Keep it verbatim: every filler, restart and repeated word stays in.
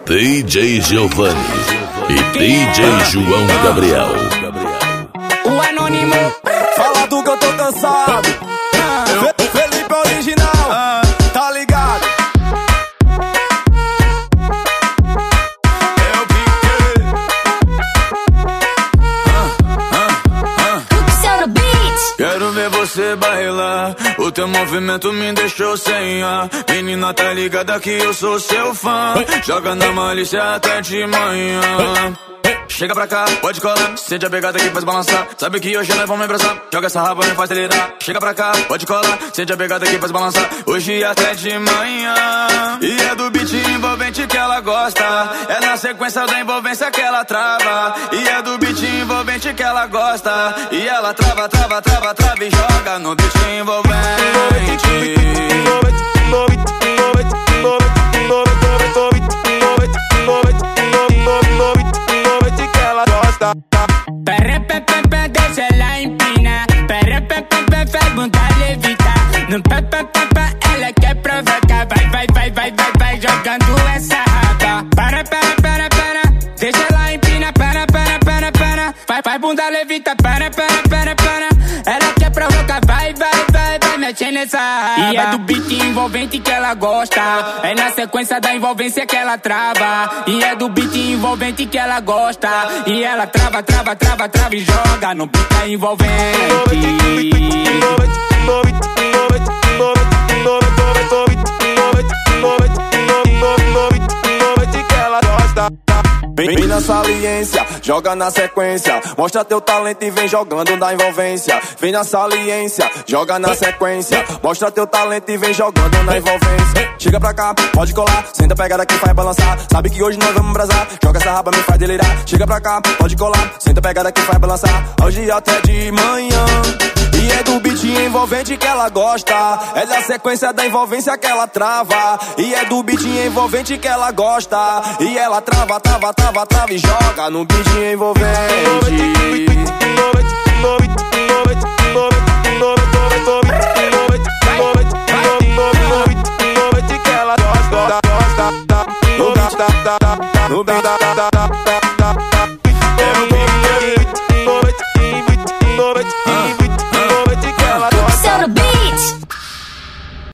D J Giovanni e D J João Gabriel. O anônimo. Fala do que eu tô cansado. Fe Felipe original, tá ligado? Eu piquei. Quero ver você bailar. O teu movimento me deixou sem ar. Menina, tá ligada que eu sou seu fã. Joga na malícia até de manhã. Chega pra cá, pode colar. Sente a pegada que faz balançar. Sabe que hoje nós vamos abraçar. Joga essa raba, me faz delirar. Chega pra cá, pode colar. Sente a pegada que faz balançar. Hoje até de manhã. E é do beat envolvente que ela gosta. É na sequência da envolvência que ela trava. E é do beat envolvente que ela gosta. E ela trava, trava, trava, trava e joga no beat envolvente. Pera, pé, pé, pé, deixa ela empina. Pera, pé, pé, pé, faz bunda levitar. No pé, pé, pé, pé, ela quer provocar. Vai, vai, vai, vai, vai, vai, jogando essa raba. Para, para, para, para, deixa ela empina. Para, para, para, para, vai, vai, bunda levita. Para, para, para, para, ela quer provocar. Vai, vai, vai, vai, mexendo nessa raba. E é do beat envolvente que ela gosta. É na sequência da envolvência que ela trava. E é do beat envolvente que ela gosta. E ela trava, trava, trava, trava e joga no beat envolvente. Vem, vem na saliência, joga na sequência. Mostra teu talento e vem jogando na envolvência. Vem na saliência, joga na sequência. Mostra teu talento e vem jogando na envolvência. Chega pra cá, pode colar. Senta a pegada que faz balançar. Sabe que hoje nós vamos brasar. Joga essa raba, me faz delirar. Chega pra cá, pode colar. Senta a pegada que faz balançar. Hoje até de manhã. E é do beat envolvente que ela gosta. É da sequência da envolvência que ela trava. E é do beat envolvente que ela gosta. E ela trava, trava, trava, trava e joga no beat envolvente. Que ela gosta, gosta, gosta, gosta, gosta.